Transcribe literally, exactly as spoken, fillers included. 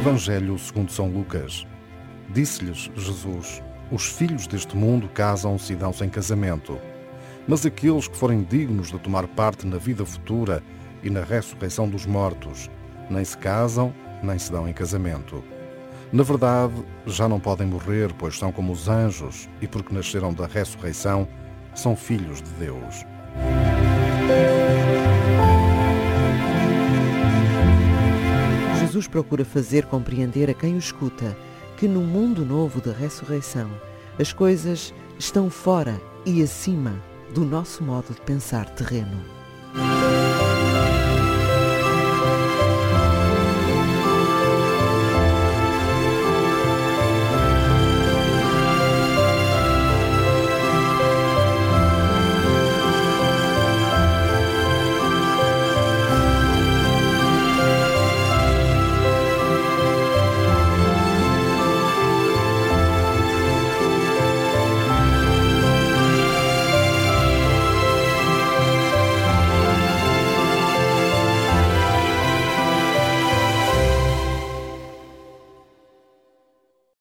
Evangelho segundo São Lucas. Disse-lhes Jesus: os filhos deste mundo casam-se e dão-se em casamento, mas aqueles que forem dignos de tomar parte na vida futura e na ressurreição dos mortos, nem se casam, nem se dão em casamento. Na verdade, já não podem morrer, pois são como os anjos, e porque nasceram da ressurreição, são filhos de Deus. Jesus procura fazer compreender a quem o escuta que no mundo novo da ressurreição as coisas estão fora e acima do nosso modo de pensar terreno.